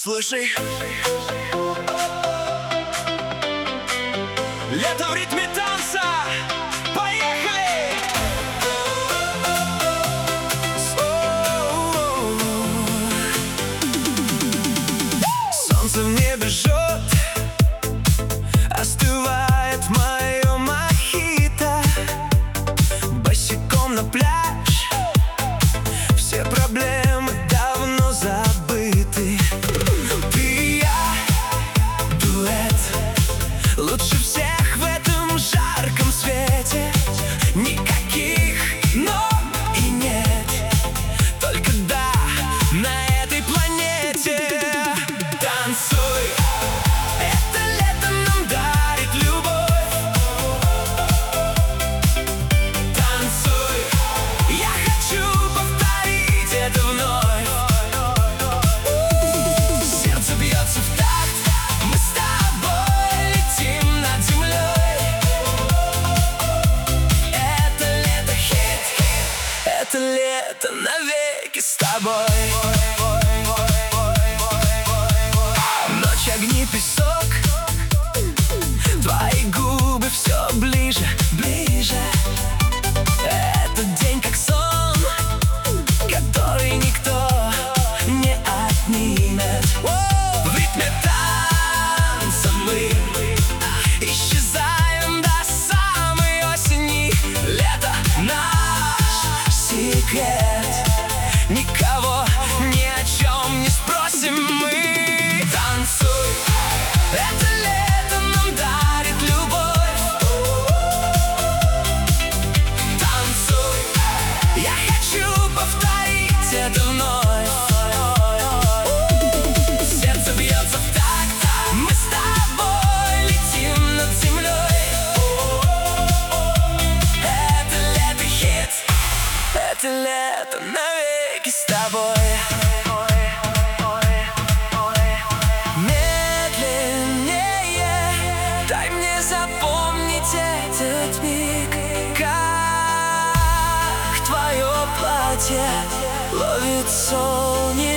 Слушай, лето в ритме танца, поехали! Солнце в небе жжет, остывает мое мохито. Босиком на пляж, все проблемы давно забыты. Ты и я, дуэт, лучше всех в этом жарком свете. Никаких но и нет, только да на этой планете. Танцуй, это лето нам дарит любовь. Танцуй, я хочу повторить это вновь. Сердце бьется в такт, мы с тобой летим над землей. Это лето хит, это лето навеки с тобой. Ночь, огни, песок, твои губы все ближе, ближе. Этот день как сон, который никто не отнимет. В ритме танца мы исчезаем до самой осени. Лето наш секрет, никого ни о чем не спросим мы. Танцуй, это лето нам дарит любовь. Танцуй, я хочу повторить это вновь. Сердце бьется в такт, мы с тобой летим над землей. Это лето хит, это лето навеки с тобой. Дай мне запомнить этот миг, как твое платье ловит солнце.